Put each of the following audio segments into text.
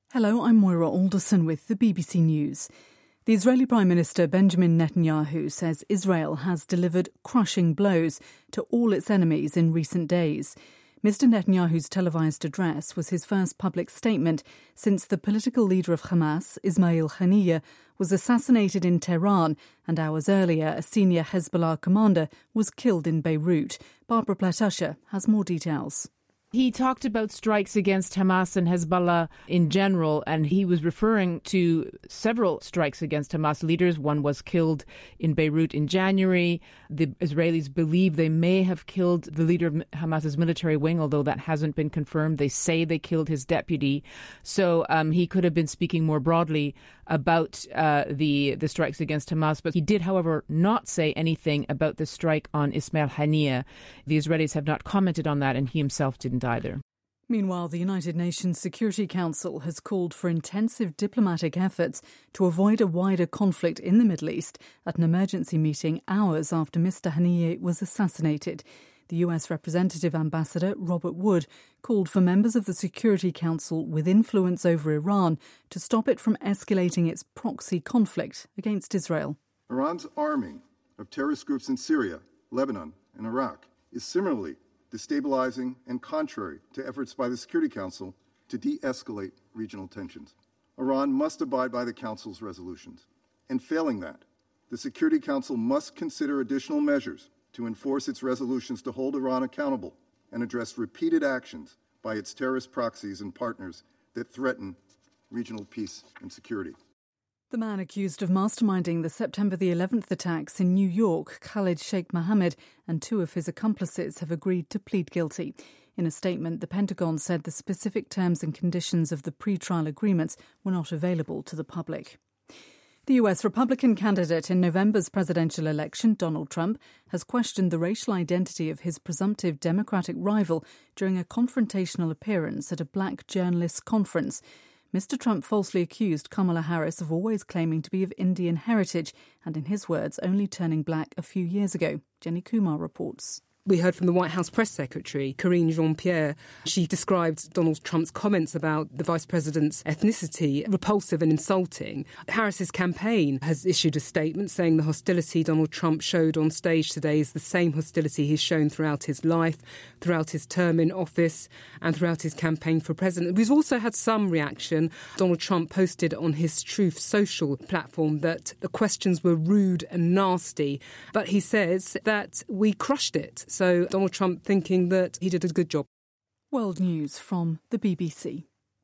Hello, I'm Moira Alderson with the BBC News. The Israeli Prime Minister Benjamin Netanyahu says Israel has delivered crushing blows to all its enemies in recent days. Mr. Netanyahu's televised address was his first public statement since the political leader of Hamas, Ismail Haniyeh, was assassinated in Tehran, and hours earlier a senior Hezbollah commander was killed in Beirut. Barbara Platasha has more details. He talked about strikes against Hamas and Hezbollah in general, and he was referring to several strikes against Hamas leaders. One was killed in Beirut in January. The Israelis believe they may have killed the leader of Hamas's military wing, although that hasn't been confirmed. They say they killed his deputy. So he could have been speaking more broadly about the strikes against Hamas. But he did, however, not say anything about the strike on Ismail Haniyeh. The Israelis have not commented on that, and he himself didn't either. Meanwhile, the United Nations Security Council has called for intensive diplomatic efforts to avoid a wider conflict in the Middle East at an emergency meeting hours after Mr. Haniyeh was assassinated. The US Representative Ambassador Robert Wood called for members of the Security Council with influence over Iran to stop it from escalating its proxy conflict against Israel. Iran's arming of terrorist groups in Syria, Lebanon, and Iraq is similarly destabilizing and contrary to efforts by the Security Council to de-escalate regional tensions. Iran must abide by the Council's resolutions. And failing that, the Security Council must consider additional measures to enforce its resolutions to hold Iran accountable and address repeated actions by its terrorist proxies and partners that threaten regional peace and security. The man accused of masterminding the September the 11th attacks in New York, Khalid Sheikh Mohammed, and two of his accomplices have agreed to plead guilty. In a statement, the Pentagon said the specific terms and conditions of the pre-trial agreements were not available to the public. The US Republican candidate in November's presidential election, Donald Trump, has questioned the racial identity of his presumptive Democratic rival during a confrontational appearance at a black journalists' conference. Mr. Trump falsely accused Kamala Harris of always claiming to be of Indian heritage and, in his words, only turning black a few years ago. Jenny Kumar reports. We heard from the White House press secretary, Karine Jean-Pierre. She described Donald Trump's comments about the vice president's ethnicity repulsive and insulting. Harris's campaign has issued a statement saying the hostility Donald Trump showed on stage today is the same hostility he's shown throughout his life, throughout his term in office, and throughout his campaign for president. We've also had some reaction. Donald Trump posted on his Truth Social platform that the questions were rude and nasty, but he says that we crushed it. So Donald Trump thinking that he did a good job. World News from the BBC.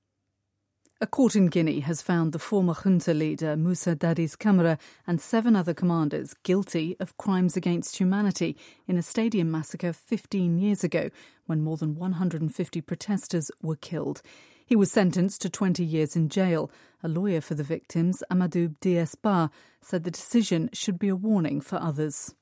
A court in Guinea has found the former junta leader Moussa Dadis Camara and 7 other commanders guilty of crimes against humanity in a stadium massacre 15 years ago when more than 150 protesters were killed. He was sentenced to 20 years in jail. A lawyer for the victims, Amadou Diasba, said the decision should be a warning for others.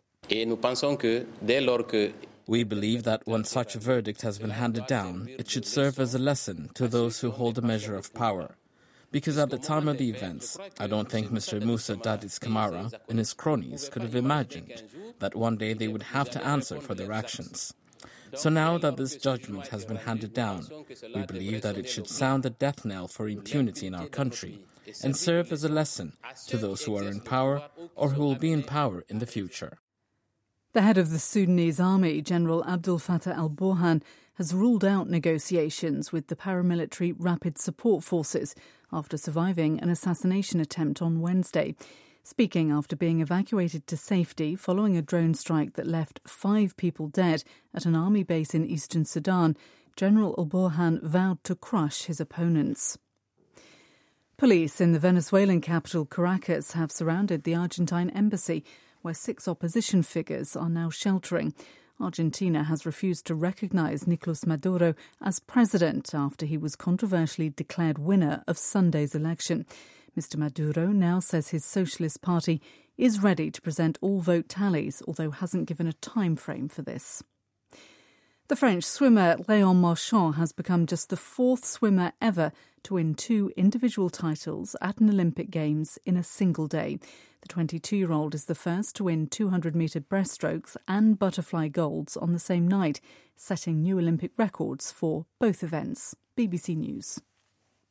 We believe that when such a verdict has been handed down, it should serve as a lesson to those who hold a measure of power. Because at the time of the events, I don't think Mr. Moussa Dadis Camara and his cronies could have imagined that one day they would have to answer for their actions. So now that this judgment has been handed down, we believe that it should sound the death knell for impunity in our country and serve as a lesson to those who are in power or who will be in power in the future. The head of the Sudanese army, General Abdel Fattah al-Burhan, has ruled out negotiations with the paramilitary Rapid Support Forces after surviving an assassination attempt on Wednesday. Speaking after being evacuated to safety following a drone strike that left 5 people dead at an army base in eastern Sudan, General al-Burhan vowed to crush his opponents. Police in the Venezuelan capital Caracas have surrounded the Argentine embassy, where 6 opposition figures are now sheltering. Argentina has refused to recognise Nicolás Maduro as president after he was controversially declared winner of Sunday's election. Mr. Maduro now says his Socialist Party is ready to present all vote tallies, although hasn't given a time frame for this. The French swimmer Léon Marchand has become just the 4th swimmer ever to win 2 individual titles at an Olympic Games in a single day. The 22-year-old is the first to win 200-metre breaststrokes and butterfly golds on the same night, setting new Olympic records for both events. BBC News.